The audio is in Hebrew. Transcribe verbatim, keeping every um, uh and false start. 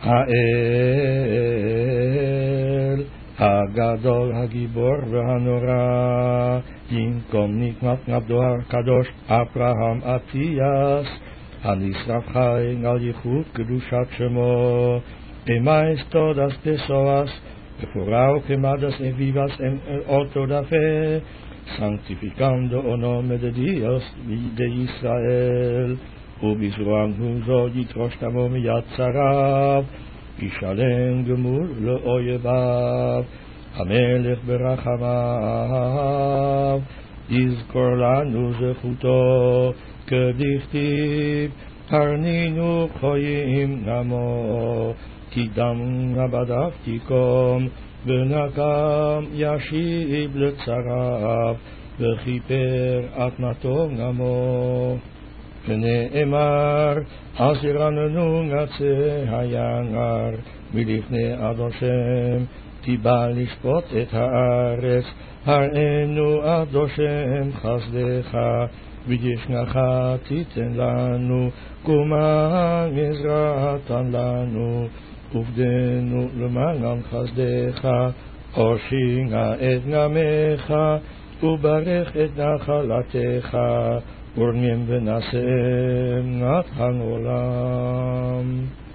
האל הגדול, הגיבור והנורא, ינקום נקמת עבדו הקדוש אברהם אטיאס, הנשרף חי על ייחוד קדושת שמו, אמייס תודס דסואס, בפורao quemadas en vivas en otro da fe, sanctificando o nome de Dios de Israel, ובזרועם זו יתרוש תמו מיד צריו, ישלם גמול לאויביו, המלך ברחמיו, יזכור לנו זכותו, כדכתיב, הרנינו חיים נמו, כי דם עבדיו תיקום, ונקם ישיב לצריו, וכיפר אדמתו נמו. ונאמר, אז ירננו עצי היער, מלפני עד השם, כי בא לשפוט את הארץ, הראינו עד השם חסדך, וישנך תיתן לנו, קומה עזרתן לנו, עובדנו למען חסדך, הושיע את נעמך, וברך את נחלתך, ורנם ונשם עד העולם.